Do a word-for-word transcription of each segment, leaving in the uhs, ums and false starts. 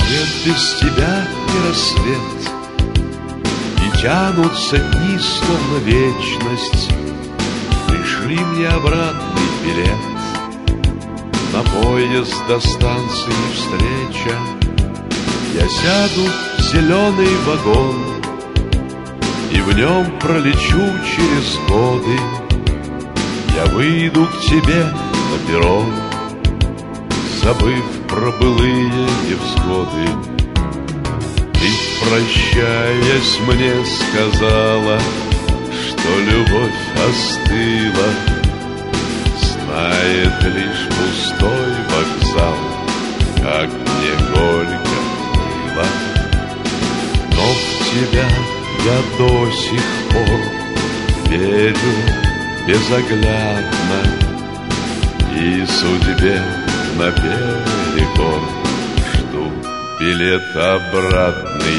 Рассвет без тебя не рассвет, и тянутся дни, словно вечность. Пришли мне обратный билет на поезд до станции встреча. Я сяду в зеленый вагон и в нем пролечу через годы. Я выйду к тебе на перрон, забыв про былые невзгоды. Ты, прощаясь, мне сказала, что любовь остыла, знает лишь пустой вокзал, как мне горько было. Но в тебя я до сих пор верю безоглядно, и судьбе наперекор жду билет обратный.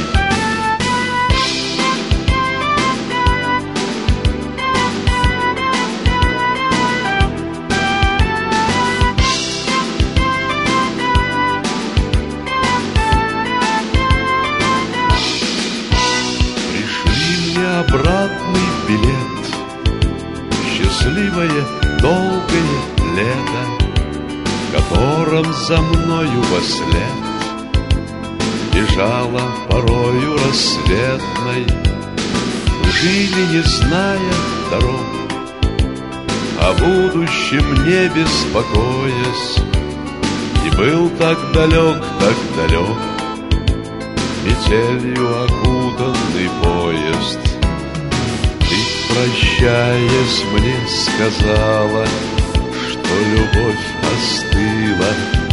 Обратный билет, счастливое долгое лето, в котором за мною вослед бежала порою рассветной. Мы жили, не зная дорог, о будущем не беспокоясь, и был так далек, так далек метелью окутанный поезд. Прощаясь, мне сказала, что любовь остыла,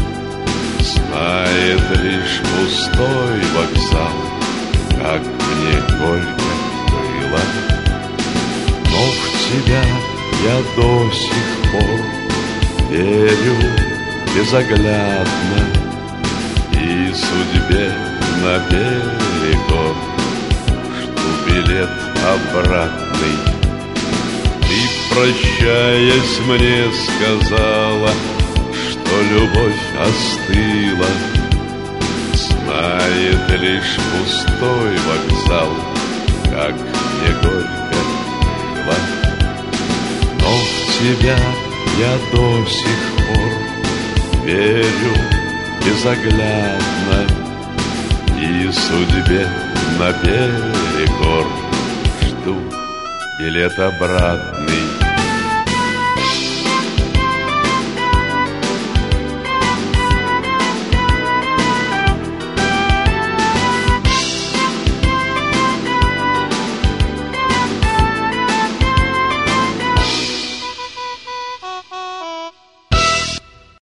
знает лишь пустой вокзал, как мне горько было. Но в тебя я до сих пор верю безоглядно, и судьбе наперекор жду билет обратный. Ты, прощаясь, мне сказала, что любовь остыла, знает лишь пустой вокзал, как мне горько было. Но в тебя я до сих пор верю безоглядно, и судьбе наперекор жду билет обратный.